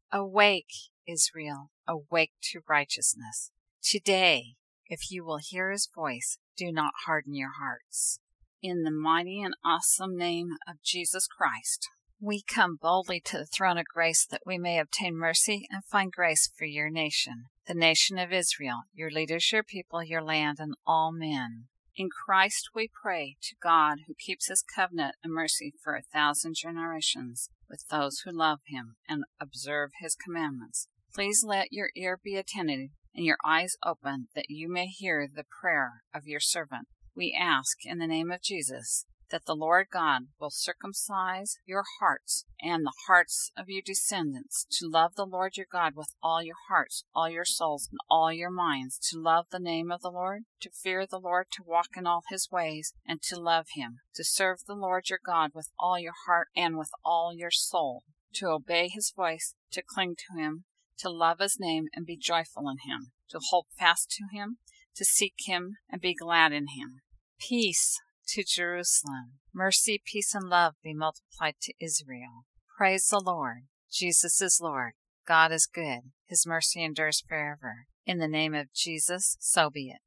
Awake, Israel, awake to righteousness. Today, if you will hear his voice, do not harden your hearts. In the mighty and awesome name of Jesus Christ, we come boldly to the throne of grace that we may obtain mercy and find grace for your nation, the nation of Israel, your leaders, your people, your land, and all men. In Christ we pray to God who keeps his covenant and mercy for 1,000 generations with those who love him and observe his commandments. Please let your ear be attentive and your eyes open that you may hear the prayer of your servant. We ask in the name of Jesus that the Lord God will circumcise your hearts and the hearts of your descendants to love the Lord your God with all your hearts, all your souls, and all your minds, to love the name of the Lord, to fear the Lord, to walk in all his ways, and to love him, to serve the Lord your God with all your heart and with all your soul, to obey his voice, to cling to him, to love his name and be joyful in him, to hold fast to him, to seek him and be glad in him. Peace to Jerusalem. Mercy, peace, and love be multiplied to Israel. Praise the Lord. Jesus is Lord. God is good. His mercy endures forever. In the name of Jesus, so be it.